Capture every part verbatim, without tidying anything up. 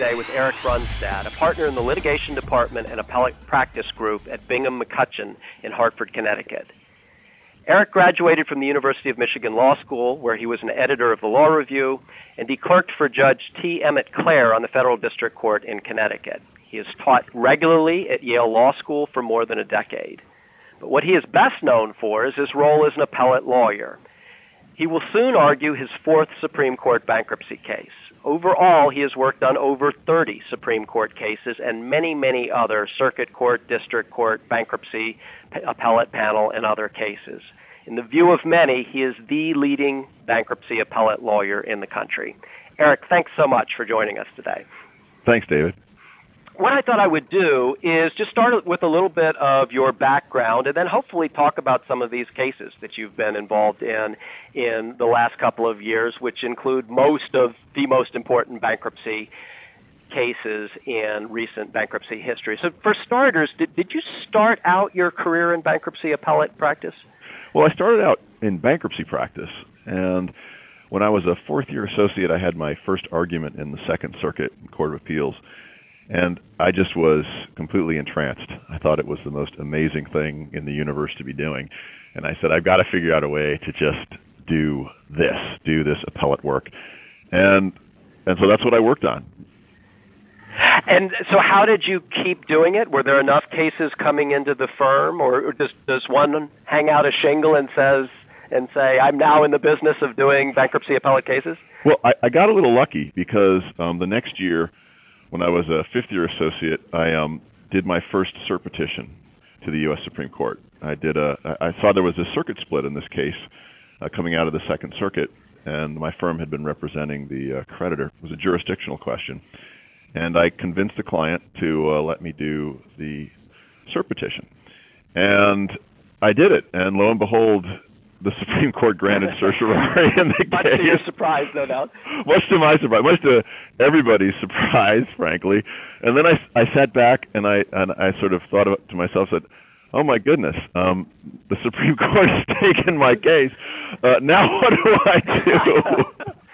today with Eric Runstad, a partner in the litigation department and appellate practice group at Bingham McCutcheon in Hartford, Connecticut. Eric graduated from the University of Michigan Law School, where he was an editor of the Law Review, and he clerked for Judge T. Emmett Clare on the Federal District Court in Connecticut. He has taught regularly at Yale Law School for more than a decade. But what he is best known for is his role as an appellate lawyer. He will soon argue his fourth Supreme Court bankruptcy case. Overall, he has worked on over thirty Supreme Court cases and many, many other circuit court, district court, bankruptcy, appellate panel, and other cases. In the view of many, he is the leading bankruptcy appellate lawyer in the country. Eric, thanks so much for joining us today. Thanks, David. What I thought I would do is just start with a little bit of your background and then hopefully talk about some of these cases that you've been involved in in the last couple of years, which include most of the most important bankruptcy cases in recent bankruptcy history. So for starters, did, did you start out your career in bankruptcy appellate practice? Well, I started out in bankruptcy practice, and when I was a fourth-year associate, I had my first argument in the Second Circuit Court of Appeals. And I just was completely entranced. I thought it was the most amazing thing in the universe to be doing. And I said, I've got to figure out a way to just do this, do this appellate work. And and so that's what I worked on. And so how did you keep doing it? Were there enough cases coming into the firm, or does, does one hang out a shingle and says and say, I'm now in the business of doing bankruptcy appellate cases? Well, I, I got a little lucky because um, the next year, when I was a fifth-year associate, I um, did my first cert petition to the U S Supreme Court. I did a. I saw there was a circuit split in this case uh, coming out of the Second Circuit, and my firm had been representing the uh, creditor. It was a jurisdictional question, and I convinced the client to uh, let me do the cert petition, and I did it. And lo and behold, the Supreme Court granted certiorari in the case. Much to your surprise, no doubt. Much to my surprise, much to everybody's surprise, frankly. And then I, I sat back and I and I sort of thought to myself, said, "Oh my goodness, um, the Supreme Court has taken my case. Uh, now what do I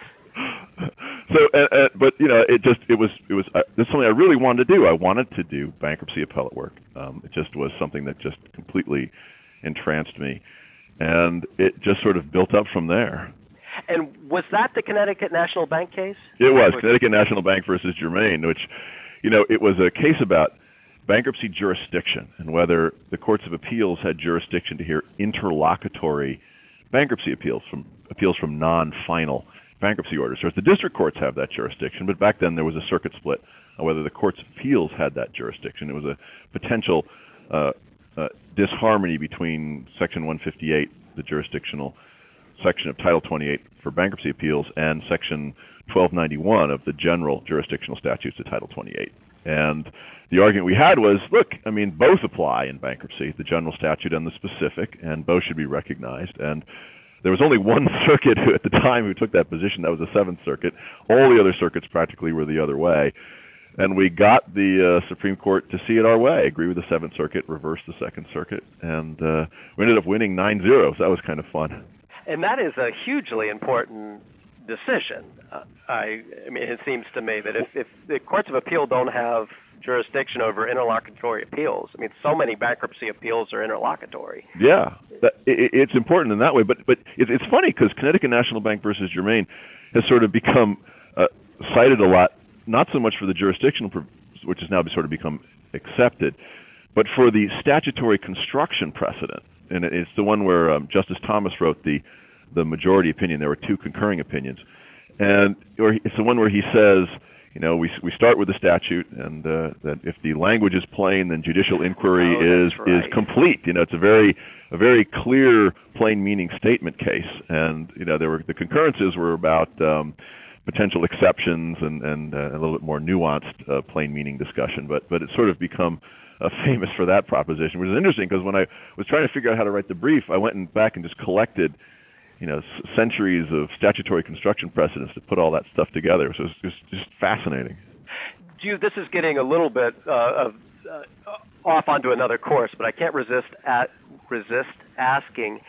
do?" so, uh, uh, but you know, it just it was it was uh, it's something I really wanted to do. I wanted to do bankruptcy appellate work. Um, it just was something that just completely entranced me. And it just sort of built up from there. And was that the Connecticut National Bank case? It was, Connecticut National Bank versus Germain, which, you know, it was a case about bankruptcy jurisdiction and whether the courts of appeals had jurisdiction to hear interlocutory bankruptcy appeals from appeals from non-final bankruptcy orders. So the district courts have that jurisdiction, but back then there was a circuit split on whether the courts of appeals had that jurisdiction. It was a potential uh, Uh, disharmony between Section one fifty-eight, the jurisdictional section of Title twenty-eight for bankruptcy appeals, and Section twelve ninety-one of the general jurisdictional statutes of Title twenty-eight. And the argument we had was, look, I mean, both apply in bankruptcy, the general statute and the specific, and both should be recognized. And there was only one circuit who, at the time who took that position. That was the Seventh Circuit. All the other circuits practically were the other way. And we got the uh, Supreme Court to see it our way, agree with the Seventh Circuit, reverse the Second Circuit, and uh, we ended up winning nine zero, so that was kind of fun. And that is a hugely important decision. Uh, I, I mean, it seems to me that if, if the courts of appeal don't have jurisdiction over interlocutory appeals, I mean, so many bankruptcy appeals are interlocutory. Yeah, that, it, it's important in that way, but but it, it's funny because Connecticut National Bank versus Germain has sort of become uh, cited a lot, not so much for the jurisdictional, which has now sort of become accepted, but for the statutory construction precedent. And it's the one where um, Justice Thomas wrote the, the majority opinion. There were two concurring opinions. And or it's the one where he says, you know, we we start with the statute, and uh, that if the language is plain, then judicial inquiry oh, is right. is complete. You know, it's a very a very clear, plain meaning statement case. And you know, there were the concurrences were about um, potential exceptions and, and uh, a little bit more nuanced uh, plain meaning discussion, but but it's sort of become uh, famous for that proposition, which is interesting because when I was trying to figure out how to write the brief, I went and back and just collected, you know, c- centuries of statutory construction precedents to put all that stuff together. So it's just, just fascinating. Do you, this is getting a little bit uh, of, uh, off onto another course, but I can't resist at, resist asking,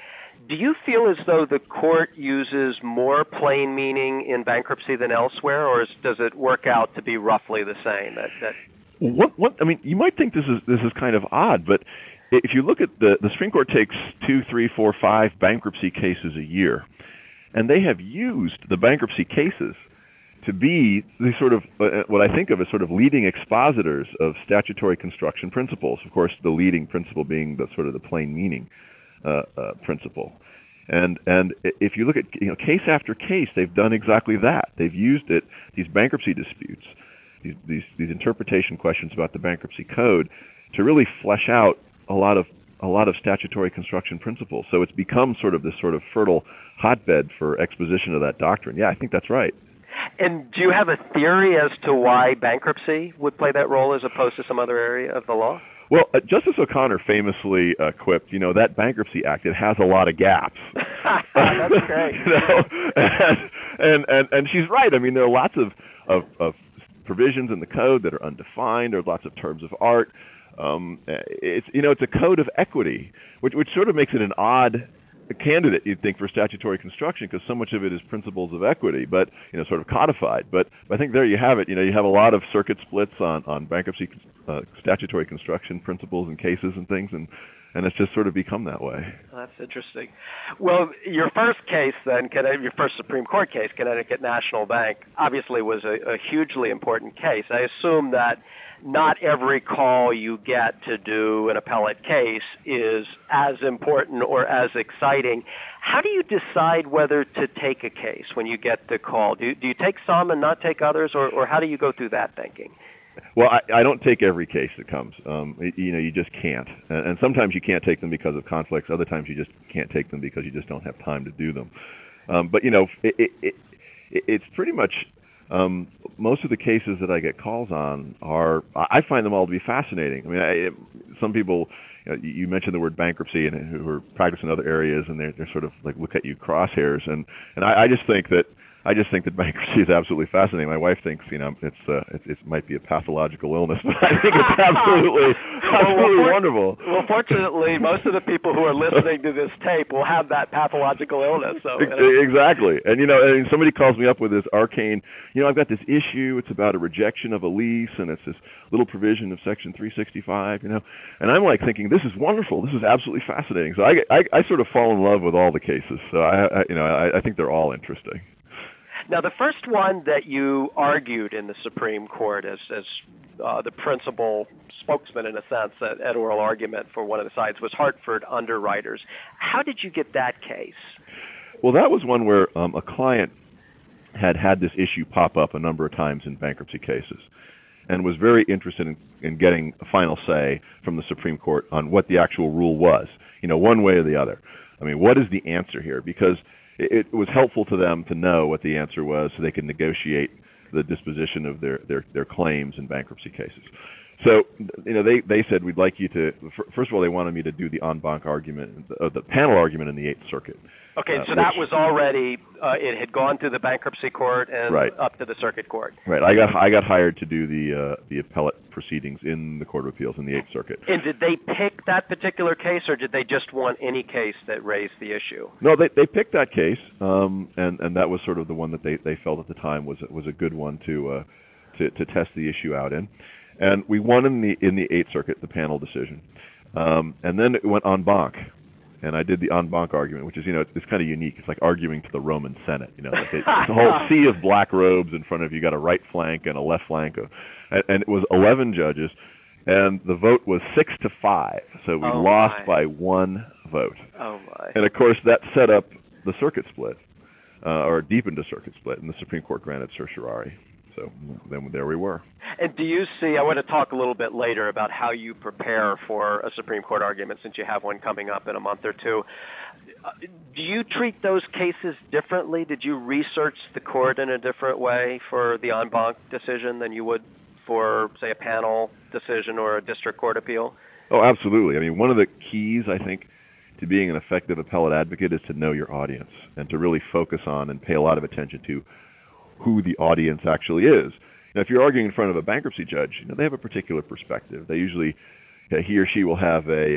Do you feel as though the court uses more plain meaning in bankruptcy than elsewhere, or is, does it work out to be roughly the same? That, that what, what, I mean, you might think this is this is kind of odd, but if you look at the the Supreme Court takes two, three, four, five bankruptcy cases a year, and they have used the bankruptcy cases to be the sort of uh, what I think of as sort of leading expositors of statutory construction principles. Of course, the leading principle being the sort of the plain meaning uh, uh, principle. And and if you look at, you know, case after case, they've done exactly that. They've used it, these bankruptcy disputes, these these, these interpretation questions about the bankruptcy code, to really flesh out a lot of a lot of statutory construction principles. So it's become sort of this sort of fertile hotbed for exposition of that doctrine. Yeah, I think that's right. And do you have a theory as to why bankruptcy would play that role as opposed to some other area of the law? Well, uh, Justice O'Connor famously uh, quipped, you know, that Bankruptcy Act, it has a lot of gaps. That's great. you know, and, and, and, and she's right. I mean, there are lots of, of, of provisions in the code that are undefined. There are lots of terms of art. Um, it's, you know, it's a code of equity, which, which sort of makes it an odd candidate, you'd think, for statutory construction, because so much of it is principles of equity, but, you know, sort of codified. But I think there you have it. You know, you have a lot of circuit splits on, on bankruptcy uh, statutory construction principles and cases and things, and, and it's just sort of become that way. Well, that's interesting. Well, your first case then, your first Supreme Court case, Connecticut National Bank, obviously was a, a hugely important case. I assume that not every call you get to do an appellate case is as important or as exciting. How do you decide whether to take a case when you get the call? Do you, do you take some and not take others, or, or how do you go through that thinking? Well, I, I don't take every case that comes. Um, you know, you just can't. And, and sometimes you can't take them because of conflicts. Other times you just can't take them because you just don't have time to do them. Um, but, you know, it, it, it, it's pretty much... Um, most of the cases that I get calls on are, I find them all to be fascinating. I mean, I, some people, you know, you mentioned the word bankruptcy, and who are practicing in other areas, and they're, they're sort of like look at you crosshairs, and, and I, I just think that I just think that bankruptcy is absolutely fascinating. My wife thinks, you know, it's uh, it, it might be a pathological illness, but I think it's absolutely, absolutely well, wonderful. Well, fortunately, most of the people who are listening to this tape will have that pathological illness. So, you know. Exactly. And, you know, and somebody calls me up with this arcane, you know, I've got this issue. It's about a rejection of a lease, and it's this little provision of Section three sixty-five, you know. And I'm like thinking, this is wonderful. This is absolutely fascinating. So I, I, I sort of fall in love with all the cases. So, I, I you know, I, I think they're all interesting. Now, the first one that you argued in the Supreme Court as, as uh, the principal spokesman, in a sense, at, at oral argument for one of the sides was Hartford Underwriters. How did you get that case? Well, that was one where um, a client had had this issue pop up a number of times in bankruptcy cases and was very interested in, in getting a final say from the Supreme Court on what the actual rule was, you know, one way or the other. I mean, what is the answer here? Because it was helpful to them to know what the answer was so they could negotiate the disposition of their, their, their claims in bankruptcy cases. So, you know, they, they said, we'd like you to, first of all, they wanted me to do the en banc argument, uh, the panel argument in the Eighth Circuit. Okay, uh, so that which, was already, uh, it had gone through the bankruptcy court and right. up to the circuit court. Right. I got I got hired to do the uh, the appellate proceedings in the Court of Appeals in the Eighth Circuit. And did they pick that particular case, or did they just want any case that raised the issue? No, they they picked that case, um, and and that was sort of the one that they, they felt at the time was was a good one to uh, to to test the issue out in, and we won in the in the Eighth Circuit, the panel decision, um, and then it went en banc. And I did the en banc argument, which is, you know, it's, it's kind of unique. It's like arguing to the Roman Senate. You know, like it, it's a whole sea of black robes in front of you. You got a right flank and a left flank, of, and, and it was eleven judges, and the vote was six to five. So we oh lost my. by one vote. Oh my! And of course, that set up the circuit split, uh, or deepened a circuit split, and the Supreme Court granted certiorari. So then there we were. And do you see, I want to talk a little bit later about how you prepare for a Supreme Court argument, since you have one coming up in a month or two. Uh, do you treat those cases differently? Did you research the court in a different way for the en banc decision than you would for, say, a panel decision or a district court appeal? Oh, absolutely. I mean, one of the keys, I think, to being an effective appellate advocate is to know your audience and to really focus on and pay a lot of attention to who the audience actually is. Now, if you're arguing in front of a bankruptcy judge, you know, they have a particular perspective. They usually, uh, he or she will have a, um,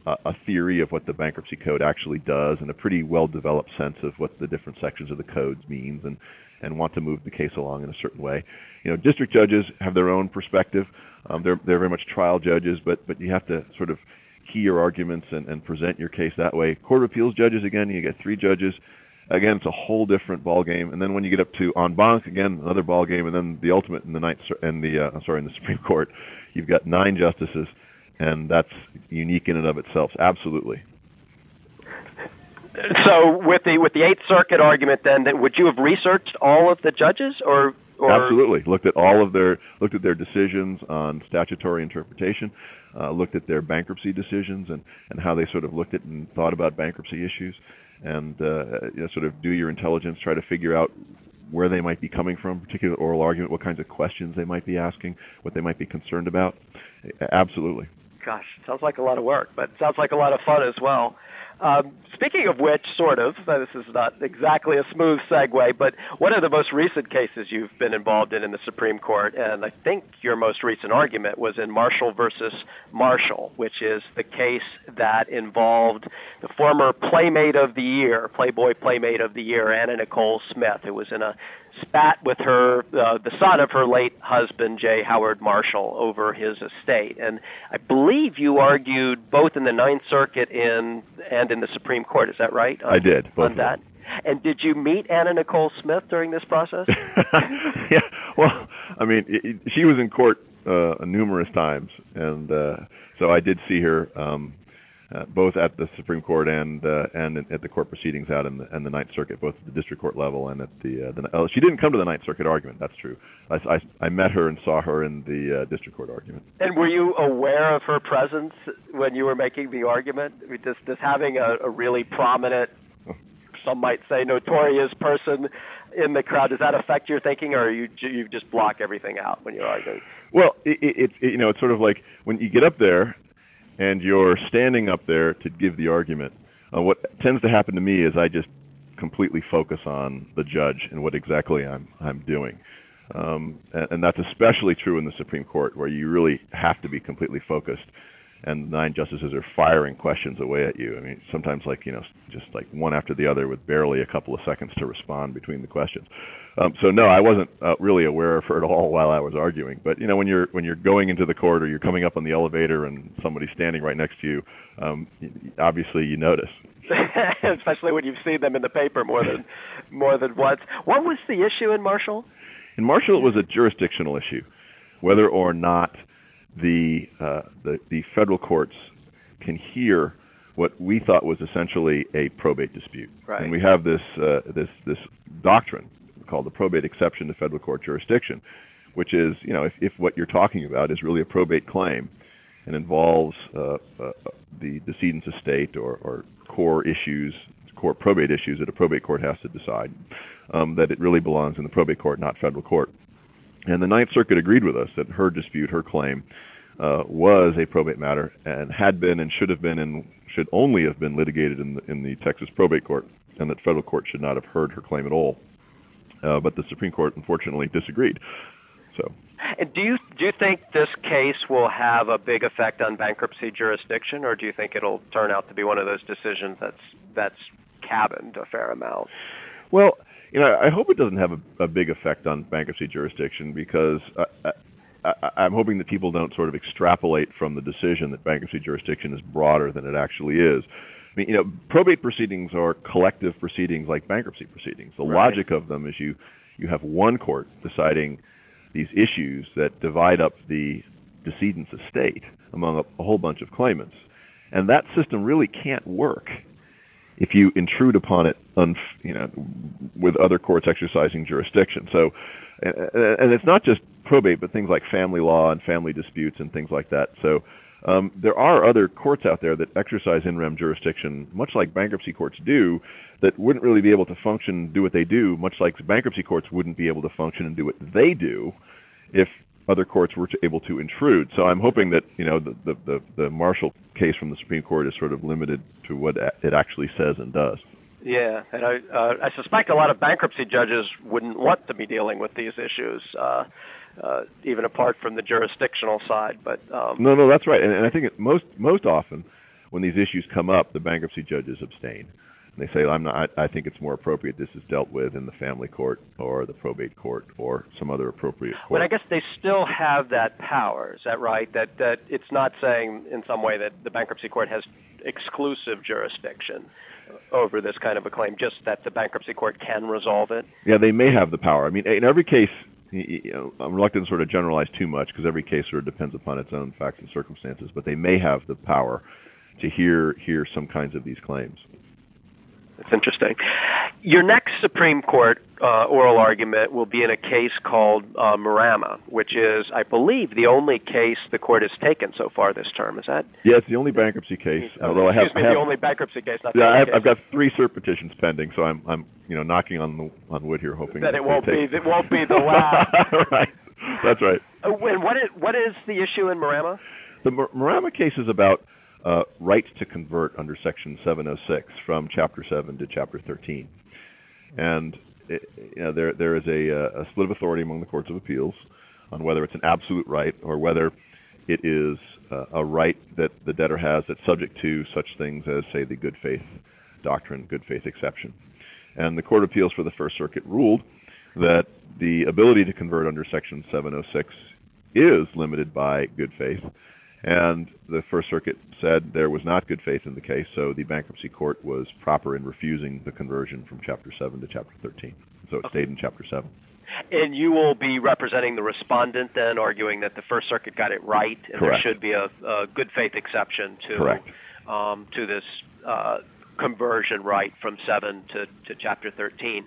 a, a theory of what the bankruptcy code actually does and a pretty well-developed sense of what the different sections of the codes means and, and want to move the case along in a certain way. You know, district judges have their own perspective. Um, they're, they're very much trial judges, but, but you have to sort of key your arguments and, and present your case that way. Court of Appeals judges, again, you get three judges. Again, it's a whole different ball game. And then when you get up to en banc, again, another ball game. And then the ultimate in the ninth, and the uh, I'm sorry, in the Supreme Court, you've got nine justices, and that's unique in and of itself. Absolutely. So, with the with the Eighth Circuit argument, then, that would you have researched all of the judges, or, or absolutely looked at all of their looked at their decisions on statutory interpretation, uh, looked at their bankruptcy decisions and and how they sort of looked at and thought about bankruptcy issues. And uh, you know, sort of do your intelligence, try to figure out where they might be coming from, particular oral argument, what kinds of questions they might be asking, what they might be concerned about. Absolutely. Gosh, sounds like a lot of work, but sounds like a lot of fun as well. Um, speaking of which, sort of, uh, this is not exactly a smooth segue, but what are the most recent cases you've been involved in in the Supreme Court? And I think your most recent argument was in Marshall versus Marshall, which is the case that involved the former Playmate of the Year, Playboy Playmate of the Year, Anna Nicole Smith, who was in a spat with her, uh, the son of her late husband, J. Howard Marshall, over his estate. And I believe you argued both in the Ninth Circuit in, and in the Supreme Court. Is that right? On, I did. Both on that. And did you meet Anna Nicole Smith during this process? Yeah. Well, I mean, it, it, she was in court uh, numerous times, and uh, so I did see her um, uh, both at the Supreme Court and uh, and at the court proceedings out in the, in the Ninth Circuit, both at the district court level and at the. Uh, the oh, she didn't come to the Ninth Circuit argument. That's true. I, I, I met her and saw her in the uh, district court argument. And were you aware of her presence when you were making the argument? I mean, does, does having a, a really prominent, some might say notorious person in the crowd, does that affect your thinking, or you you just block everything out when you're arguing? Well, it, it, it you know it's sort of like when you get up there and you're standing up there to give the argument. Uh, what tends to happen to me is I just completely focus on the judge and what exactly I'm I'm doing, um, and, and that's especially true in the Supreme Court, where you really have to be completely focused. And nine justices are firing questions away at you. I mean, sometimes like, you know, just like one after the other with barely a couple of seconds to respond between the questions. Um, so no, I wasn't uh, really aware of her at all while I was arguing. But, you know, when you're when you're going into the court or you're coming up on the elevator and somebody's standing right next to you, um, obviously you notice. Especially when you've seen them in the paper more than more than once. What was the issue in Marshall? In Marshall, it was a jurisdictional issue, whether or not The, uh, the the federal courts can hear what we thought was essentially a probate dispute, right. And we have this uh, this this doctrine called the probate exception to federal court jurisdiction, which is, you know, if, if what you're talking about is really a probate claim and involves uh, uh, the decedent's estate or, or core issues, core probate issues that a probate court has to decide, um, that it really belongs in the probate court, not federal court. And the Ninth Circuit agreed with us that her dispute, her claim, uh, was a probate matter and had been and should have been and should only have been litigated in the, in the Texas probate court, and that federal court should not have heard her claim at all. Uh, but the Supreme Court, unfortunately, disagreed. So. And do you do you think this case will have a big effect on bankruptcy jurisdiction, or do you think it'll turn out to be one of those decisions that's that's cabined a fair amount? Well, you know, I hope it doesn't have a, a big effect on bankruptcy jurisdiction, because I, I, I'm hoping that people don't sort of extrapolate from the decision that bankruptcy jurisdiction is broader than it actually is. I mean, you know, probate proceedings are collective proceedings like bankruptcy proceedings. The right. logic of them is you, you have one court deciding these issues that divide up the decedent's estate among a, a whole bunch of claimants. And that system really can't work if you intrude upon it, un, you know, with other courts exercising jurisdiction. So, and, and it's not just probate, but things like family law and family disputes and things like that. So, um, there are other courts out there that exercise in rem jurisdiction, much like bankruptcy courts do, that wouldn't really be able to function, do what they do, much like bankruptcy courts wouldn't be able to function and do what they do if other courts were to, able to intrude. So I'm hoping that, you know, the, the, the, the Marshall case from the Supreme Court is sort of limited to what it actually says and does. Yeah, and I, uh, I suspect a lot of bankruptcy judges wouldn't want to be dealing with these issues, uh, uh, even apart from the jurisdictional side. But um, no, no, that's right. And, and I think it, most most often when these issues come up, the bankruptcy judges abstain. And they say, I'm not, I think it's more appropriate this is dealt with in the family court or the probate court or some other appropriate court. But I guess they still have that power, is that right? That, that it's not saying in some way that the bankruptcy court has exclusive jurisdiction over this kind of a claim, just that the bankruptcy court can resolve it? Yeah, they may have the power. I mean, in every case, you know, I'm reluctant to sort of generalize too much because every case sort of depends upon its own facts and circumstances, but they may have the power to hear hear some kinds of these claims. That's interesting. Your next Supreme Court uh, oral argument will be in a case called uh, Marama, which is, I believe, the only case the court has taken so far this term. Is that? Yeah, it's the only bankruptcy case. Oh, although excuse I have, me, I have, the only bankruptcy case. Not yeah, the I have, case. I've got three cert petitions pending, so I'm, I'm, you know, knocking on the, on wood here, hoping that that it won't take... be. It won't be the last. Right. That's right. Uh, and what is what is the issue in Marama? The Mar- Marama case is about uh, right to convert under Section seven oh six from Chapter seven to Chapter thirteen. And it, you know, there there is a, a split of authority among the courts of appeals on whether it's an absolute right or whether it is uh, a right that the debtor has that's subject to such things as, say, the good faith doctrine, good faith exception. And the Court of Appeals for the First Circuit ruled that the ability to convert under Section seven oh six is limited by good faith. And the First Circuit said there was not good faith in the case, so the bankruptcy court was proper in refusing the conversion from Chapter seven to Chapter thirteen. So it stayed in Chapter seven. And you will be representing the respondent then, arguing that the First Circuit got it right, and Correct. there should be a, a good faith exception to Correct. um, to this uh, conversion right from seven to, to Chapter thirteen.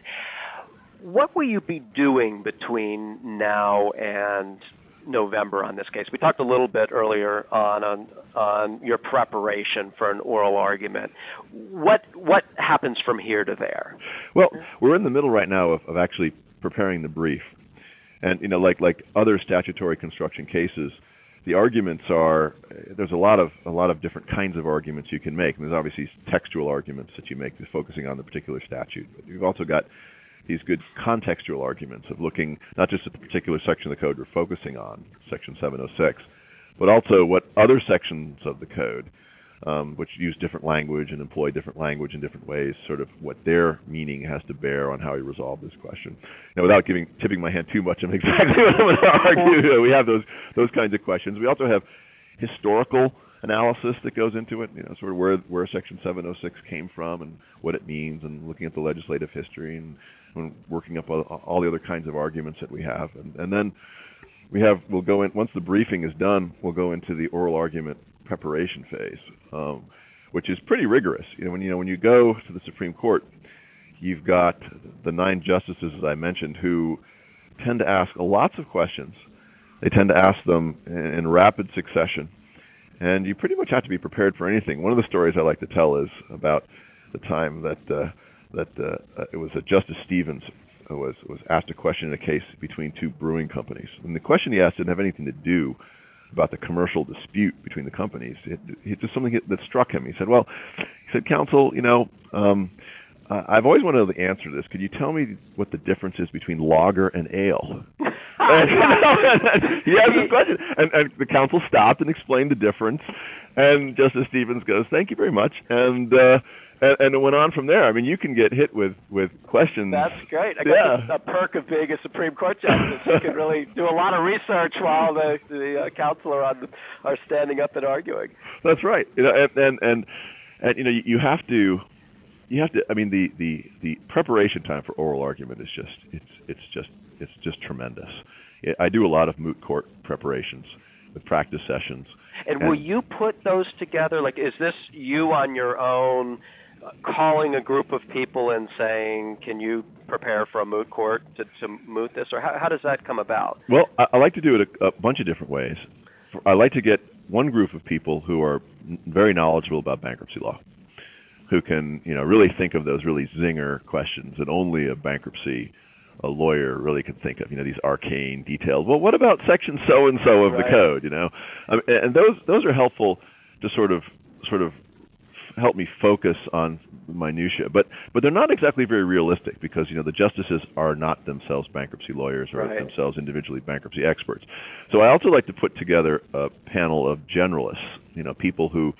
What will you be doing between now and November on this case? We talked a little bit earlier on, on on your preparation for an oral argument. What what happens from here to there? Well, we're in the middle right now of, of actually preparing the brief. And, you know, like like other statutory construction cases, the arguments are, there's a lot of a lot of different kinds of arguments you can make. And there's obviously textual arguments that you make, just focusing on the particular statute. But you've also got these good contextual arguments of looking not just at the particular section of the code we're focusing on, Section seven oh six, but also what other sections of the code, um, which use different language and employ different language in different ways, sort of what their meaning has to bear on how you resolve this question. Now, without giving tipping my hand too much on exactly what I'm going to argue, we have those those kinds of questions. We also have historical analysis that goes into it, you know, sort of where where Section seven oh six came from and what it means, and looking at the legislative history and, and working up all, all the other kinds of arguments that we have. And, and then we have, we'll go in, once the briefing is done, we'll go into the oral argument preparation phase, um, which is pretty rigorous. You know, when you know when you go to the Supreme Court, you've got the nine justices, as I mentioned, who tend to ask lots of questions. They tend to ask them in, in rapid succession. And you pretty much have to be prepared for anything. One of the stories I like to tell is about the time that uh, that uh, it was uh, Justice Stevens was was asked a question in a case between two brewing companies. And the question he asked didn't have anything to do about the commercial dispute between the companies. It, it's just something that struck him. He said, well, he said, counsel, you know, um, uh, I've always wanted the answer to this. Could you tell me what the difference is between lager and ale? And, you know, and he asked this question, and, and the counsel stopped and explained the difference. And Justice Stevens goes, "Thank you very much," and uh, and, and it went on from there. I mean, you can get hit with, with questions. That's great. I guess yeah. it's a perk of being a Supreme Court justice. You can really do a lot of research while the the uh, counsel are, on the, are standing up and arguing. That's right. You know, and and and, and you know, you, you have to. You have to. I mean, the, the, the preparation time for oral argument is just it's it's just it's just tremendous. I do a lot of moot court preparations with practice sessions. And, and will you put those together? Like, is this you on your own, uh, calling a group of people and saying, "Can you prepare for a moot court to, to moot this?" Or how, how does that come about? Well, I, I like to do it a, a bunch of different ways. I like to get one group of people who are very knowledgeable about bankruptcy law, who can, you know, really think of those really zinger questions that only a bankruptcy a lawyer really can think of, you know, these arcane details. Well, what about section so-and-so of right. the code, you know? Um, and those those are helpful to sort of sort of help me focus on minutia. But but they're not exactly very realistic because, you know, the justices are not themselves bankruptcy lawyers or right. themselves individually bankruptcy experts. So I also like to put together a panel of generalists, you know, people who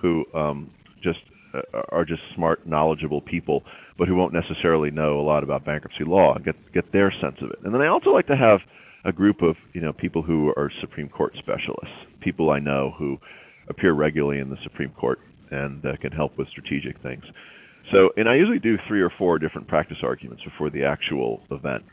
who um, just uh, are just smart, knowledgeable people, but who won't necessarily know a lot about bankruptcy law, and get get their sense of it. And then I also like to have a group of you know people who are Supreme Court specialists, people I know who appear regularly in the Supreme Court and uh, can help with strategic things. So, and I usually do three or four different practice arguments before the actual event.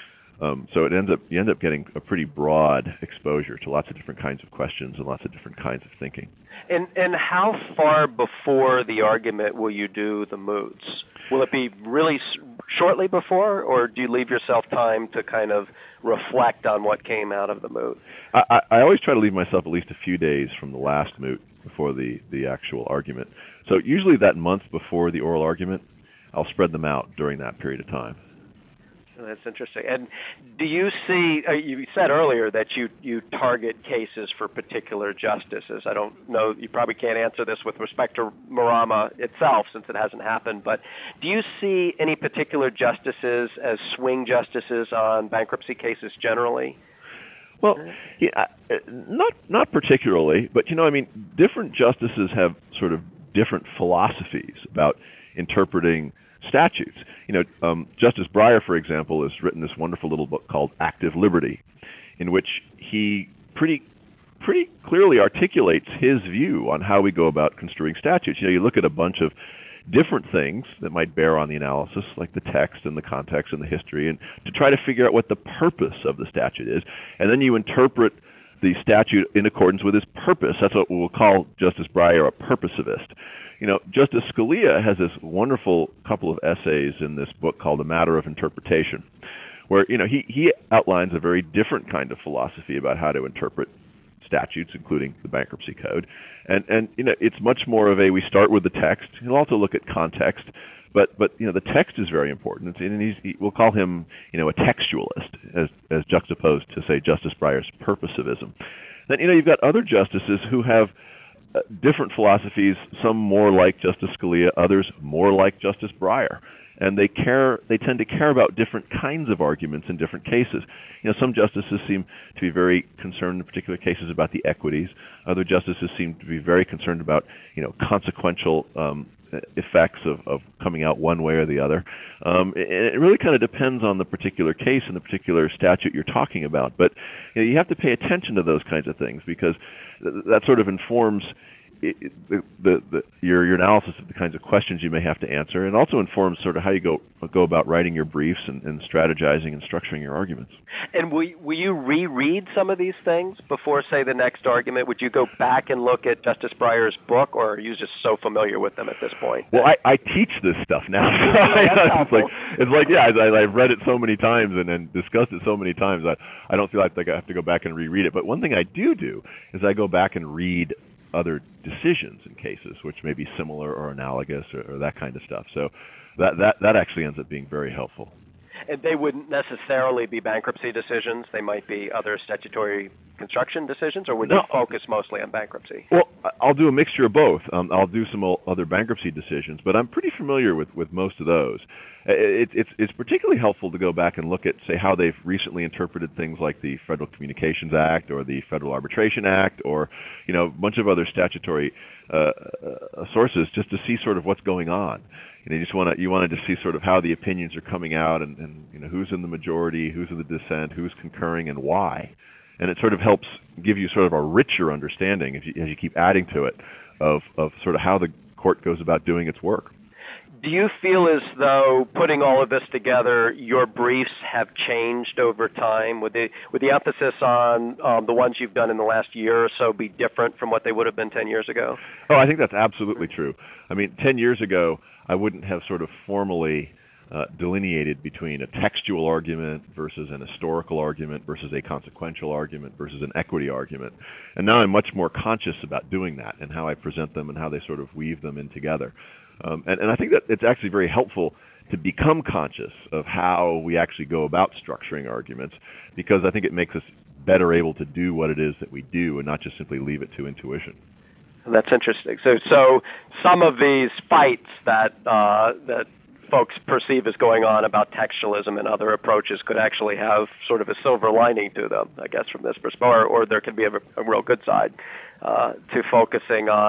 Um, so it ends up you end up getting a pretty broad exposure to lots of different kinds of questions and lots of different kinds of thinking. And and how far before the argument will you do the moots? Will it be really s- shortly before, or do you leave yourself time to kind of reflect on what came out of the moot? I, I, I always try to leave myself at least a few days from the last moot before the, the actual argument. So usually that month before the oral argument, I'll spread them out during that period of time. That's interesting. And do you see, uh, you said earlier that you, you target cases for particular justices. I don't know, you probably can't answer this with respect to Marama itself since it hasn't happened, but do you see any particular justices as swing justices on bankruptcy cases generally? Well, yeah, not not particularly, but you know, I mean, different justices have sort of different philosophies about interpreting statutes. You know, um, Justice Breyer, for example, has written this wonderful little book called Active Liberty, in which he pretty pretty clearly articulates his view on how we go about construing statutes. You know, you look at a bunch of different things that might bear on the analysis, like the text and the context and the history, and to try to figure out what the purpose of the statute is. And then you interpret the statute in accordance with its purpose. That's what we'll call Justice Breyer a purposivist. You know, Justice Scalia has this wonderful couple of essays in this book called A Matter of Interpretation, where, you know, he, he outlines a very different kind of philosophy about how to interpret statutes, including the bankruptcy code. And, and you know, it's much more of a, we start with the text. He'll also look at context, but, but you know, the text is very important. And he's, he, we'll call him, you know, a textualist, as, as juxtaposed to, say, Justice Breyer's purposivism. Then, you know, you've got other justices who have uh, different philosophies, some more like Justice Scalia, others more like Justice Breyer. And they care, they tend to care about different kinds of arguments in different cases. You know, some justices seem to be very concerned in particular cases about the equities. Other justices seem to be very concerned about, you know, consequential um, effects of, of coming out one way or the other. Um, it, it really kind of depends on the particular case and the particular statute you're talking about. But you know, you have to pay attention to those kinds of things because th- that sort of informs It, it, the, the, the, your, your analysis of the kinds of questions you may have to answer, and also informs sort of how you go go about writing your briefs and, and strategizing and structuring your arguments. And will, will you reread some of these things before, say, the next argument? Would you go back and look at Justice Breyer's book, or are you just so familiar with them at this point? Well, I, I teach this stuff now. it's like, it's like, yeah, I, I've read it so many times and, and discussed it so many times that I don't feel like I have to go back and reread it. But one thing I do do is I go back and read other decisions in cases which may be similar or analogous or, or that kind of stuff. So that, that, that actually ends up being very helpful. And they wouldn't necessarily be bankruptcy decisions. They might be other statutory construction decisions, or would no. you focus mostly on bankruptcy? Well, I'll do a mixture of both. Um, I'll do some other bankruptcy decisions, but I'm pretty familiar with, with most of those. It, it's, it's particularly helpful to go back and look at, say, how they've recently interpreted things like the Federal Communications Act or the Federal Arbitration Act or, you know, a bunch of other statutory uh, uh, sources just to see sort of what's going on. You know, you just want to you want to just see sort of how the opinions are coming out and, and you know who's in the majority, who's in the dissent, who's concurring, and why. And it sort of helps give you sort of a richer understanding as you, as you keep adding to it of, of sort of how the court goes about doing its work. Do you feel as though putting all of this together, your briefs have changed over time? Would the, would the emphasis on um, the ones you've done in the last year or so be different from what they would have been ten years ago? Oh, I think that's absolutely true. I mean, ten years ago, I wouldn't have sort of formally uh, delineated between a textual argument versus an historical argument versus a consequential argument versus an equity argument. And now I'm much more conscious about doing that and how I present them and how they sort of weave them in together. Um, and, and I think that it's actually very helpful to become conscious of how we actually go about structuring arguments, because I think it makes us better able to do what it is that we do and not just simply leave it to intuition. That's interesting. So, so some of these fights that uh, that folks perceive as going on about textualism and other approaches could actually have sort of a silver lining to them, I guess, from this perspective, or, or there could be a, a real good side uh, to focusing on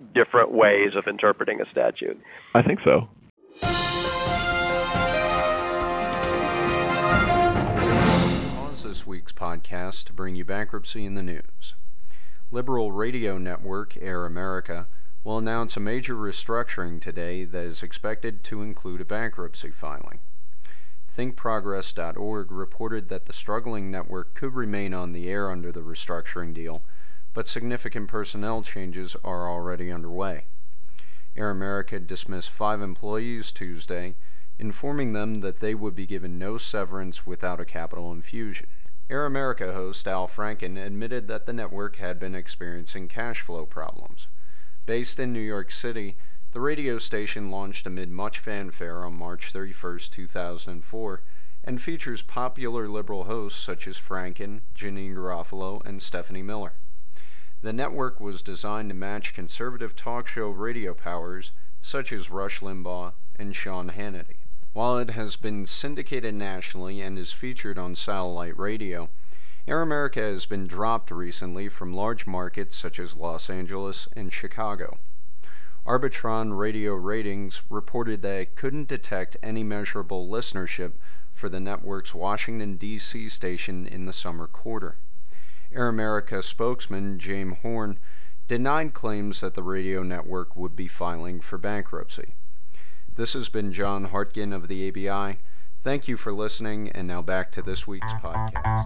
different ways of interpreting a statute? I think so. Pause this week's podcast to bring you bankruptcy in the news. Liberal radio network Air America will announce a major restructuring today that is expected to include a bankruptcy filing. think progress dot org reported that the struggling network could remain on the air under the restructuring deal, but significant personnel changes are already underway. Air America dismissed five employees Tuesday, informing them that they would be given no severance without a capital infusion. Air America host Al Franken admitted that the network had been experiencing cash flow problems. Based in New York City, the radio station launched amid much fanfare on March thirty-first, two thousand four, and features popular liberal hosts such as Franken, Janine Garofalo, and Stephanie Miller. The network was designed to match conservative talk show radio powers such as Rush Limbaugh and Sean Hannity. While it has been syndicated nationally and is featured on satellite radio, Air America has been dropped recently from large markets such as Los Angeles and Chicago. Arbitron Radio Ratings reported that it couldn't detect any measurable listenership for the network's Washington, D C station in the summer quarter. Air America spokesman James Horn denied claims that the radio network would be filing for bankruptcy. This has been John Hartgen of the A B I. Thank you for listening, and now back to this week's podcast.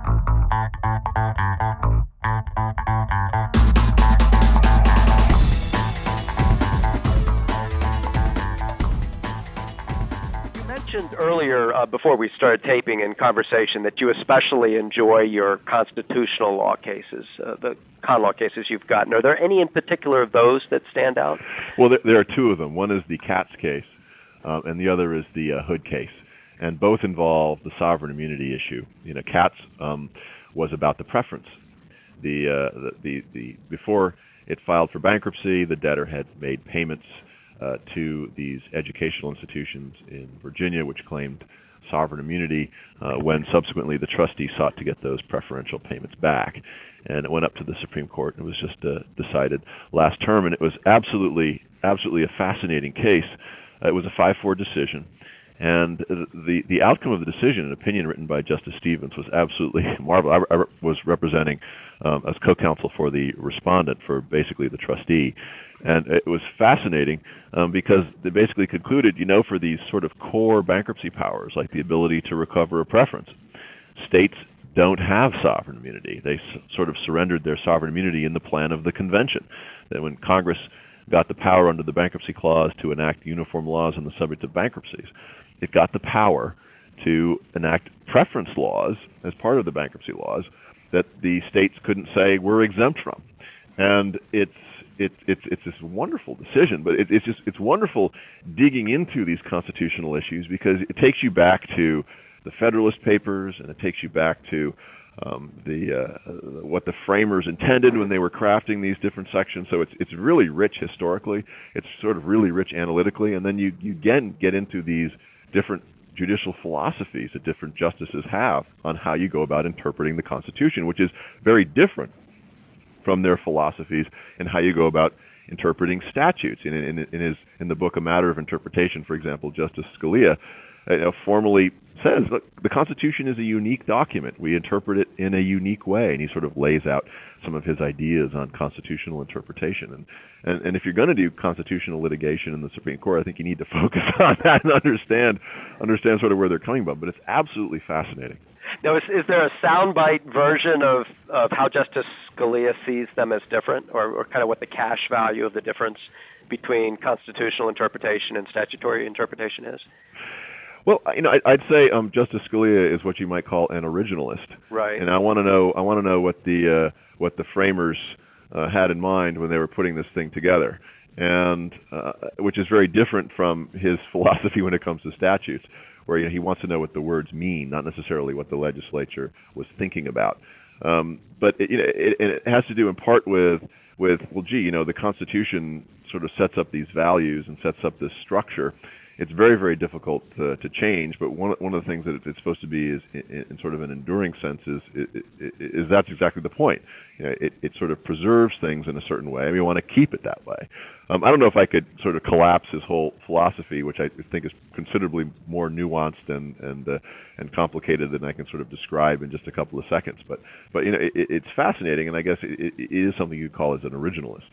Mentioned earlier, uh, before we started taping in conversation, that you especially enjoy your constitutional law cases, uh, the con law cases you've gotten. Are there any in particular of those that stand out? Well, there, there are two of them. One is the Katz case, uh, and the other is the uh, Hood case, and both involve the sovereign immunity issue. You know, Katz um, was about the preference. The, uh, the the the before it filed for bankruptcy, the debtor had made payments Uh, to these educational institutions in Virginia, which claimed sovereign immunity, uh, when subsequently the trustee sought to get those preferential payments back. And it went up to the Supreme Court, and it was just uh, decided last term, and it was absolutely, absolutely a fascinating case. Uh, it was a five four decision, and the, the outcome of the decision, an opinion written by Justice Stevens, was absolutely marvelous. I, I was representing um, as co-counsel for the respondent, for basically the trustee. And it was fascinating um, because they basically concluded, you know, for these sort of core bankruptcy powers, like the ability to recover a preference, states don't have sovereign immunity. They s- sort of surrendered their sovereign immunity in the plan of the convention. That when Congress got the power under the Bankruptcy Clause to enact uniform laws on the subject of bankruptcies, it got the power to enact preference laws as part of the bankruptcy laws that the states couldn't say we're exempt from. And it's It's it's it's this wonderful decision, but it, it's just it's wonderful digging into these constitutional issues because it takes you back to the Federalist Papers, and it takes you back to um, the uh, what the framers intended when they were crafting these different sections. So it's it's really rich historically. It's sort of really rich analytically, and then you you again get into these different judicial philosophies that different justices have on how you go about interpreting the Constitution, which is very different from their philosophies and how you go about interpreting statutes. In, in, in his in the book A Matter of Interpretation, for example, Justice Scalia uh, you know, formally says, look, the Constitution is a unique document. We interpret it in a unique way, and he sort of lays out some of his ideas on constitutional interpretation. And and, and if you're going to do constitutional litigation in the Supreme Court, I think you need to focus on that and understand understand sort of where they're coming from. But it's absolutely fascinating. Now, is, is there a soundbite version of, of how Justice Scalia sees them as different, or, or kind of what the cash value of the difference between constitutional interpretation and statutory interpretation is? Well, you know, I'd say um, Justice Scalia is what you might call an originalist, right? And I want to know, I want to know what the uh, what the framers uh, had in mind when they were putting this thing together, and uh, which is very different from his philosophy when it comes to statutes, where you know, he wants to know what the words mean, not necessarily what the legislature was thinking about. Um, but it, you know, it, it has to do in part with with well, gee, you know, the Constitution sort of sets up these values and sets up this structure it's very, very difficult to, to change. But one one of the things that it's supposed to be is, in, in sort of an enduring sense, is, is, is that's exactly the point. You know, it, it sort of preserves things in a certain way, and we want to keep it that way. Um, I don't know if I could sort of collapse his whole philosophy, which I think is considerably more nuanced and and uh, and complicated than I can sort of describe in just a couple of seconds. But but you know, it, it's fascinating, and I guess it, it is something you'd call as an originalist.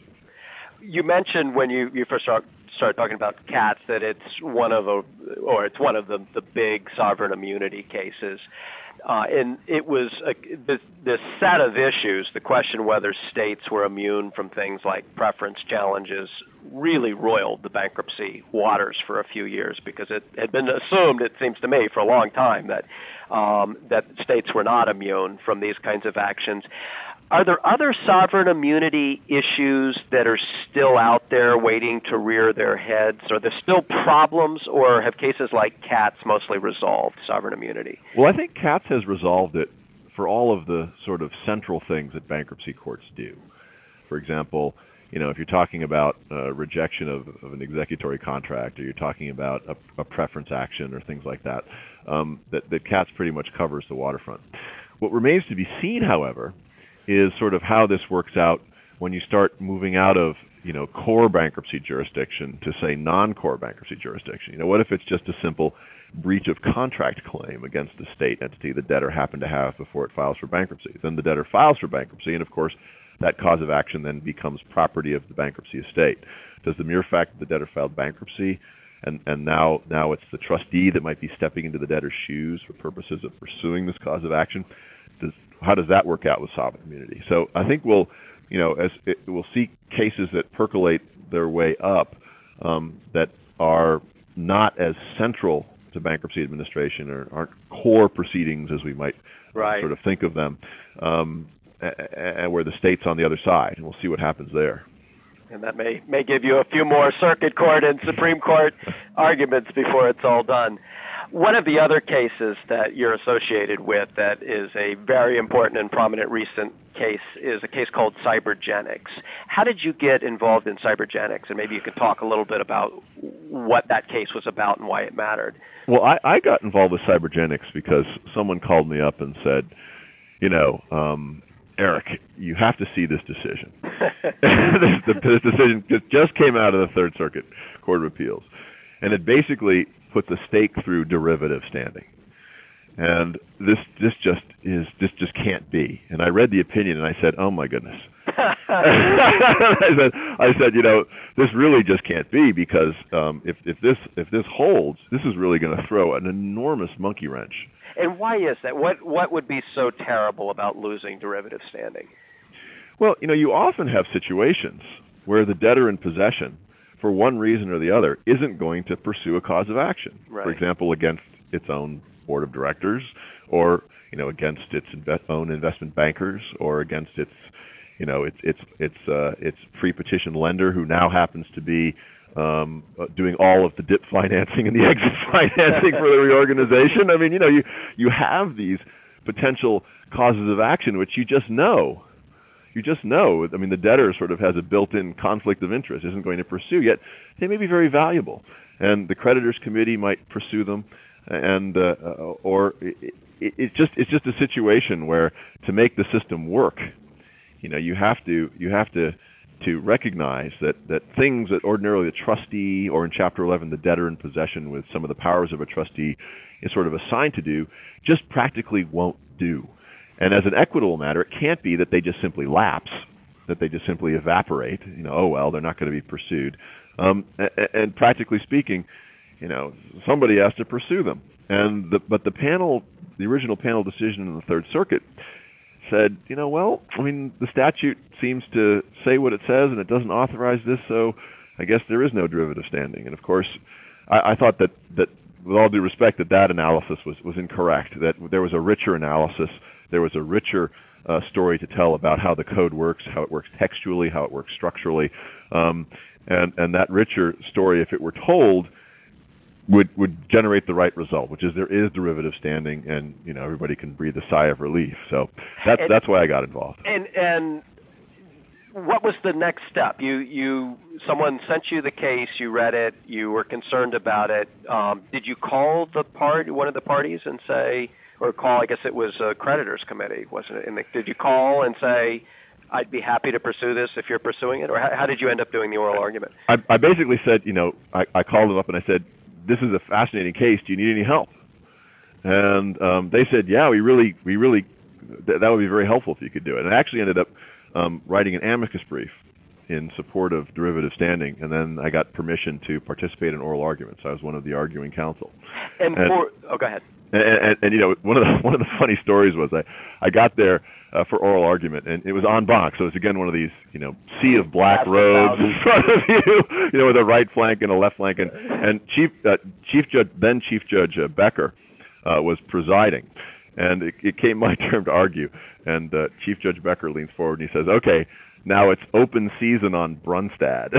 You mentioned when you, you first start, started talking about cats that it's one of a, or it's one of the, the big sovereign immunity cases. Uh, and it was a, this, this set of issues, the question whether states were immune from things like preference challenges, really roiled the bankruptcy waters for a few years, because it had been assumed, it seems to me, for a long time that um, that states were not immune from these kinds of actions. Are there other sovereign immunity issues that are still out there waiting to rear their heads? Are there still problems, or have cases like Katz mostly resolved sovereign immunity? Well, I think Katz has resolved it for all of the sort of central things that bankruptcy courts do. For example, you know, if you're talking about uh, rejection of, of an executory contract, or you're talking about a, a preference action or things like that, um, that, that Katz pretty much covers the waterfront. What remains to be seen, however, is sort of how this works out when you start moving out of, you know, core bankruptcy jurisdiction to, say, non-core bankruptcy jurisdiction. You know, what if it's just a simple breach of contract claim against the state entity the debtor happened to have before it files for bankruptcy? Then the debtor files for bankruptcy, and of course, that cause of action then becomes property of the bankruptcy estate. Does the mere fact that the debtor filed bankruptcy and, and now now it's the trustee that might be stepping into the debtor's shoes for purposes of pursuing this cause of action, does how does that work out with sovereign immunity? So I think we'll, you know, as it, we'll see cases that percolate their way up um, that are not as central to bankruptcy administration, or aren't core proceedings as we might right. sort of think of them, um, and where the state's on the other side, and we'll see what happens there. And that may, may give you a few more circuit court and Supreme Court arguments before it's all done. One of the other cases that you're associated with that is a very important and prominent recent case is a case called Cybergenics. How did you get involved in Cybergenics? And maybe you could talk a little bit about what that case was about and why it mattered. Well, I, I got involved with Cybergenics because someone called me up and said, you know, um, Eric, you have to see this decision. this, this decision just came out of the Third Circuit Court of Appeals, and it basically puts a stake through derivative standing. And this this just is this just can't be. And I read the opinion and I said, oh my goodness. I said I said, you know, this really just can't be, because um, if if this if this holds, this is really going to throw an enormous monkey wrench. And why is that? What what would be so terrible about losing derivative standing? Well, you know, you often have situations where the debtor in possession, for one reason or the other, isn't going to pursue a cause of action. Right. For example, against its own board of directors, or, you know, against its inve- own investment bankers, or against its, you know, its its its uh, its pre-petition lender, who now happens to be um, doing all of the D I P financing and the exit financing for the reorganization. I mean, you know, you you have these potential causes of action which you just know. You just know. I mean, the debtor sort of has a built-in conflict of interest, isn't going to pursue, yet they may be very valuable. And the creditors committee might pursue them, and uh, or it, it, it's just it's just a situation where, to make the system work, you know, you have to you have to to recognize that, that things that ordinarily the trustee, or in Chapter eleven, the debtor in possession with some of the powers of a trustee is sort of assigned to do, just practically won't do. And as an equitable matter, it can't be that they just simply lapse, that they just simply evaporate. You know, oh well, they're not going to be pursued. Um, and, and practically speaking, you know, somebody has to pursue them. And the, but the panel, the original panel decision in the Third Circuit, said, you know, well, I mean, the statute seems to say what it says, and it doesn't authorize this, so I guess there is no derivative standing. And of course, I, I thought that that, with all due respect, that that analysis was was incorrect. That there was a richer analysis. There was a richer uh, story to tell about how the code works, how it works textually, how it works structurally, um, and and that richer story, if it were told, would would generate the right result, which is there is derivative standing, and you know everybody can breathe a sigh of relief. So that's and, that's why I got involved. And and what was the next step? You, you, someone sent you the case. You read it. You were concerned about it. Um, did you call the part, one of the parties, and say, or call? I guess it was a creditors committee, wasn't it? And did you call and say, "I'd be happy to pursue this if you're pursuing it," or how, how did you end up doing the oral argument? I, I basically said, you know, I, I called them up and I said, "This is a fascinating case. Do you need any help?" And um, they said, "Yeah, we really, we really, th- that would be very helpful if you could do it." And I actually ended up um, writing an amicus brief in support of derivative standing, and then I got permission to participate in oral arguments. I was one of the arguing counsel. And, and for, oh, go ahead. And, and, and you know, one of the one of the funny stories was I, I got there uh, for oral argument, and it was en banc, so it's again one of these, you know, sea of black That's roads in front of you, you know, with a right flank and a left flank, and and Chief uh, Chief Judge then Chief Judge uh, Becker uh, was presiding, and it, it came my turn to argue, and uh, Chief Judge Becker leans forward and he says, "Okay, now it's open season on Brunstad."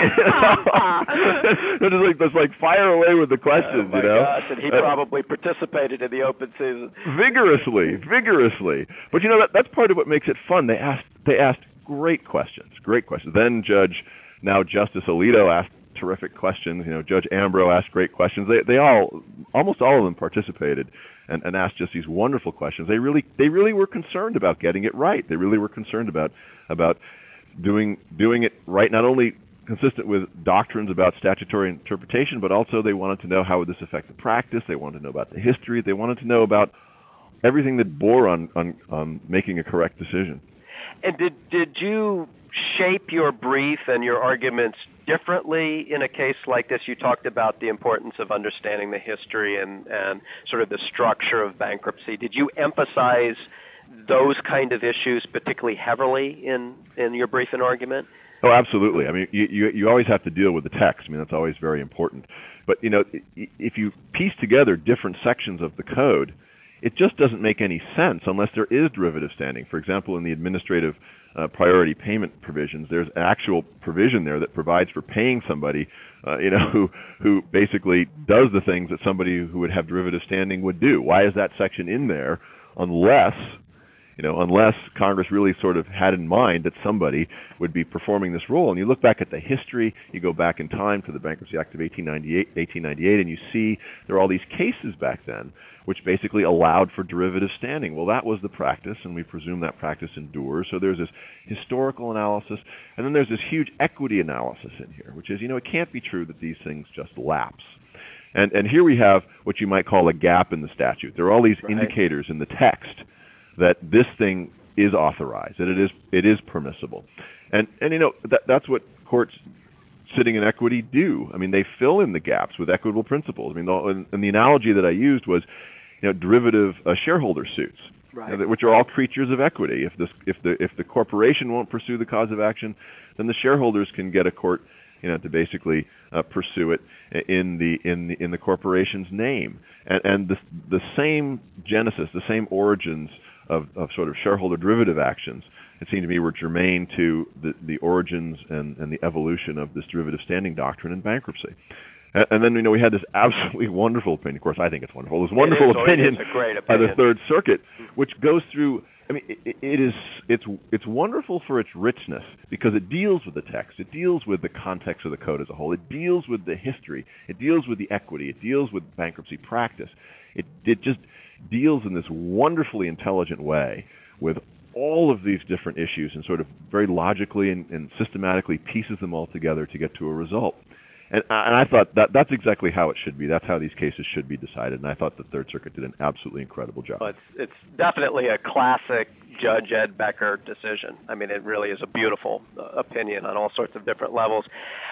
It's like, it's like fire away with the questions, oh my you know. Gosh, and he probably participated in the open season vigorously, vigorously. But you know that that's part of what makes it fun. They asked they asked great questions, great questions. Then Judge, now Justice Alito asked terrific questions. You know, Judge Ambrose asked great questions. They they all almost all of them participated and, and asked just these wonderful questions. They really they really were concerned about getting it right. They really were concerned about about doing doing it right, not only consistent with doctrines about statutory interpretation, but also they wanted to know how would this affect the practice. They wanted to know about the history. They wanted to know about everything that bore on, on, on making a correct decision. And did did you shape your brief and your arguments differently in a case like this? You talked about the importance of understanding the history and, and sort of the structure of bankruptcy. Did you emphasize those kind of issues particularly heavily in, in your brief and argument? Oh, absolutely. I mean, you, you you always have to deal with the text. I mean, that's always very important. But, you know, if you piece together different sections of the code, it just doesn't make any sense unless there is derivative standing. For example, in the administrative uh, priority payment provisions, there's an actual provision there that provides for paying somebody, uh, you know, who who basically does the things that somebody who would have derivative standing would do. Why is that section in there unless... You know, unless Congress really sort of had in mind that somebody would be performing this role. And you look back at the history, you go back in time to the Bankruptcy Act of eighteen ninety-eight, and you see there are all these cases back then which basically allowed for derivative standing. Well, that was the practice, and we presume that practice endures. So there's this historical analysis, and then there's this huge equity analysis in here, which is, you know, it can't be true that these things just lapse. And, and here we have what you might call a gap in the statute. There are all these right. indicators in the text that this thing is authorized, that it is it is permissible, and and you know that that's what courts sitting in equity do. I mean, they fill in the gaps with equitable principles. I mean, the, and, and the analogy that I used was, you know, derivative uh, shareholder suits, right. you know, which are all creatures of equity. If this if the if the corporation won't pursue the cause of action, then the shareholders can get a court, you know, to basically uh, pursue it in the in the in the corporation's name, and and the the same genesis, the same origins Of, of sort of shareholder derivative actions, it seemed to me were germane to the, the origins and, and the evolution of this derivative standing doctrine in bankruptcy. And, and then, you know, we had this absolutely wonderful opinion. Of course, I think it's wonderful. This wonderful it is, opinion, it's a great by opinion the Third Circuit, which goes through. I mean, it, it is it's it's wonderful for its richness because it deals with the text, it deals with the context of the code as a whole, it deals with the history, it deals with the equity, it deals with bankruptcy practice. It it just deals in this wonderfully intelligent way with all of these different issues and sort of very logically and, and systematically pieces them all together to get to a result. And, and I thought that that's exactly how it should be. That's how these cases should be decided. And I thought the Third Circuit did an absolutely incredible job. Well, it's, it's definitely a classic Judge Ed Becker decision. I mean, it really is a beautiful uh, opinion on all sorts of different levels.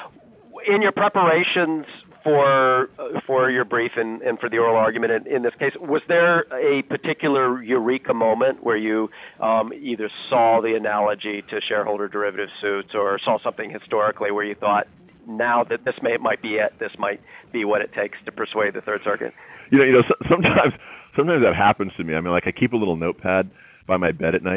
In your preparations for uh, for your brief and, and for the oral argument in, in this case, was there a particular eureka moment where you um, either saw the analogy to shareholder derivative suits or saw something historically where you thought, now that this may might be it, this might be what it takes to persuade the Third Circuit? You know, you know, so, sometimes sometimes that happens to me. I mean, like I keep a little notepad by my bed at night.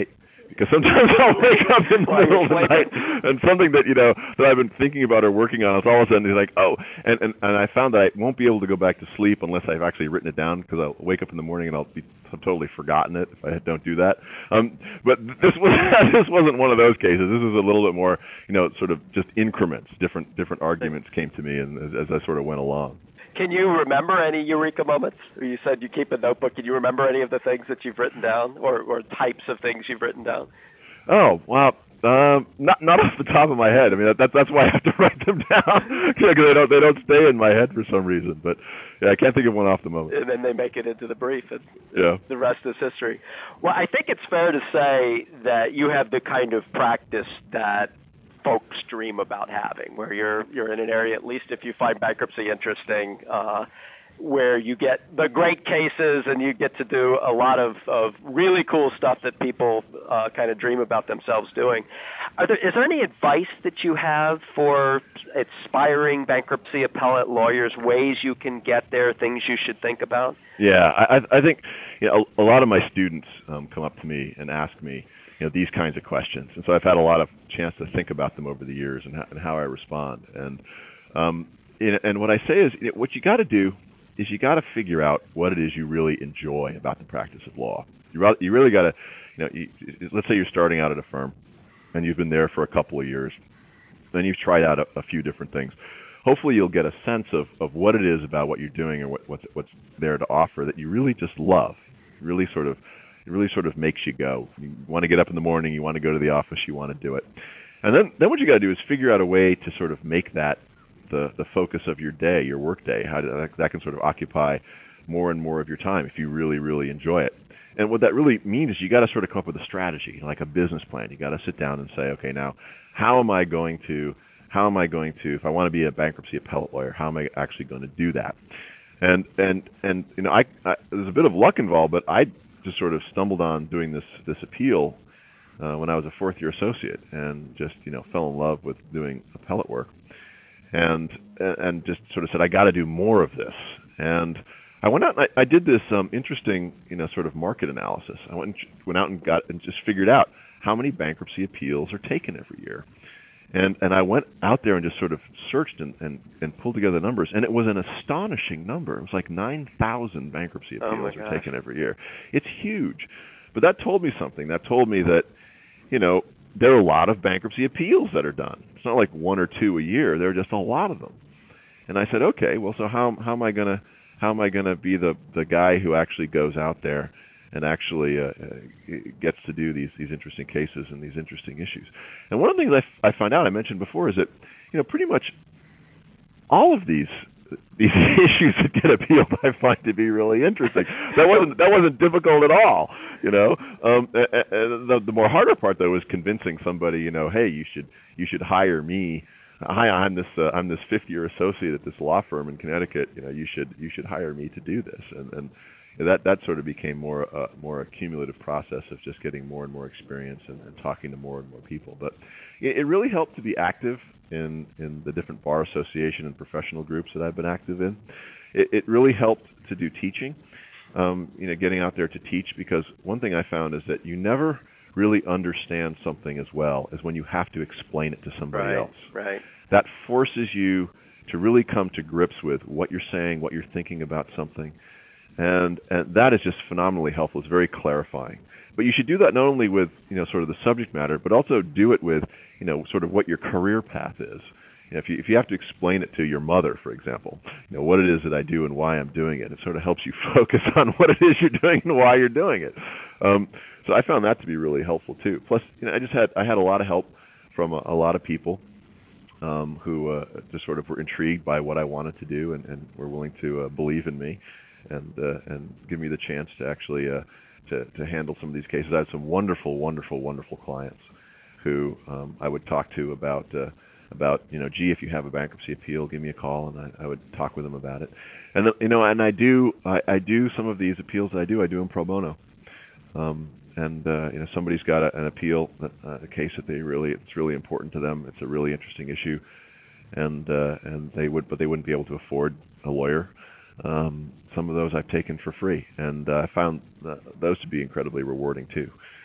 Because sometimes I'll wake up in the middle of the night and something that, you know, that I've been thinking about or working on, is all of a sudden it's like, oh, and, and, and I found that I won't be able to go back to sleep unless I've actually written it down, because I'll wake up in the morning and I'll be I've totally forgotten it if I don't do that. Um, but this was this wasn't one of those cases. This is a little bit more, you know, sort of just increments. Different different arguments came to me, and as, as I sort of went along. Can you remember any eureka moments? You said you keep a notebook. Can you remember any of the things that you've written down, or, or types of things you've written down? Oh, well, um, not not off the top of my head. I mean, that, that's why I have to write them down, because they don't they don't stay in my head for some reason. But yeah, I can't think of one off the moment. And then they make it into the brief, and yeah. the rest is history. Well, I think it's fair to say that you have the kind of practice that folks dream about having, where you're you're in an area, at least if you find bankruptcy interesting, uh, where you get the great cases and you get to do a lot of, of really cool stuff that people uh, kind of dream about themselves doing. Are there, is there any advice that you have for aspiring bankruptcy appellate lawyers, ways you can get there, things you should think about? Yeah, I, I think you know, a, a lot of my students um, come up to me and ask me, you know, these kinds of questions, and so I've had a lot of chance to think about them over the years and how, and how I respond. And um, and what I say is, you know, what you got to do is you got to figure out what it is you really enjoy about the practice of law. You, you really got to, you know, you, let's say you're starting out at a firm and you've been there for a couple of years, then you've tried out a, a few different things. Hopefully you'll get a sense of, of what it is about what you're doing and what, what's, what's there to offer that you really just love. Really sort of, it really sort of makes you go. You want to get up in the morning, you want to go to the office, you want to do it. And then, then what you got to do is figure out a way to sort of make that the, the focus of your day, your work day, how to, that, that can sort of occupy more and more of your time if you really, really enjoy it. And what that really means is you got to sort of come up with a strategy, like a business plan. You got to sit down and say, okay, now how am I going to, how am I going to, if I want to be a bankruptcy appellate lawyer, how am I actually going to do that? And and and you know, I, I there's a bit of luck involved, but I just sort of stumbled on doing this this appeal uh, when I was a fourth year associate, and just you know fell in love with doing appellate work. And and just sort of said, I got to do more of this. And I went out and I, I did this um, interesting, you know, sort of market analysis. I went and went out and got and just figured out how many bankruptcy appeals are taken every year. And and I went out there and just sort of searched and, and, and pulled together the numbers, and it was an astonishing number. It was like nine thousand bankruptcy appeals oh are taken every year. It's huge. But that told me something. That told me that, you know, there are a lot of bankruptcy appeals that are done. It's not like one or two a year. There are just a lot of them. And I said, okay, well, so how how am I gonna how am I gonna be the the guy who actually goes out there and actually uh, gets to do these these interesting cases and these interesting issues? And one of the things I, f- I found out, I mentioned before, is that you know pretty much all of these these issues that get appealed I find to be really interesting. That wasn't that wasn't difficult at all, you know. Um, and the, the more harder part though was convincing somebody, you know, hey, you should you should hire me. Hi, I'm this uh, I'm this fifth year associate at this law firm in Connecticut. You know, you should you should hire me to do this. And, and that that sort of became more uh, more a cumulative process of just getting more and more experience and, and talking to more and more people. But it, it really helped to be active in in the different bar association and professional groups that I've been active in. It, it really helped to do teaching. Um, you know, getting out there to teach, because one thing I found is that you never really understand something as well as when you have to explain it to somebody right, else. Right. That forces you to really come to grips with what you're saying, what you're thinking about something. And, and that is just phenomenally helpful. It's very clarifying. But you should do that not only with, you know, sort of the subject matter, but also do it with, you know, sort of what your career path is. You know, if you if you have to explain it to your mother, for example, you know, what it is that I do and why I'm doing it, it sort of helps you focus on what it is you're doing and why you're doing it. Um, so I found that to be really helpful too. Plus, you know, I just had I had a lot of help from a, a lot of people um, who uh, just sort of were intrigued by what I wanted to do and, and were willing to uh, believe in me and uh, and give me the chance to actually uh, to to handle some of these cases. I had some wonderful, wonderful, wonderful clients who um, I would talk to about. Uh, about, you know, gee, if you have a bankruptcy appeal, give me a call, and I, I would talk with them about it. And, you know, and I do, I, I do some of these appeals that I do, I do them pro bono. Um, and, uh, you know, somebody's got a, an appeal, uh, a case that they really, it's really important to them. It's a really interesting issue. And, uh, and they would, but they wouldn't be able to afford a lawyer. Um, some of those I've taken for free. And uh, I found uh, those to be incredibly rewarding too.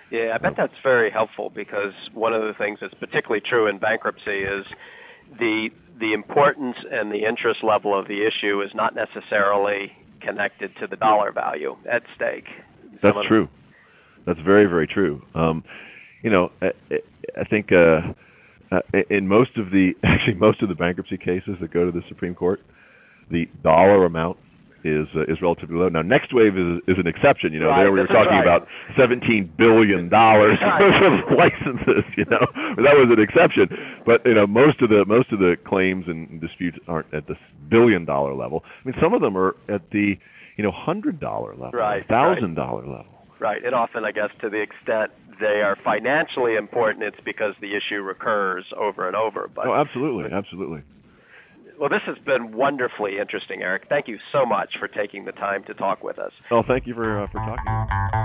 Yeah, I bet that's very helpful, because one of the things that's particularly true in bankruptcy is the the importance and the interest level of the issue is not necessarily connected to the dollar value at stake. That's Some true. That's very, very true. Um, you know, I, I think uh, uh, in most of the actually most of the bankruptcy cases that go to the Supreme Court, the dollar amount is uh, is relatively low. Now, Next Wave is is an exception. You know, right, there we were this is talking right. about seventeen billion dollars worth of licenses. You know, that was an exception. But you know, most of the most of the claims and disputes aren't at the billion dollar level. I mean, some of them are at the you know hundred dollar level, Right, thousand dollar level. Right, and often, I guess, to the extent they are financially important, it's because the issue recurs over and over. But Oh, absolutely, absolutely. well, this has been wonderfully interesting, Eric. Thank you so much for taking the time to talk with us. Well, thank you for uh, for talking.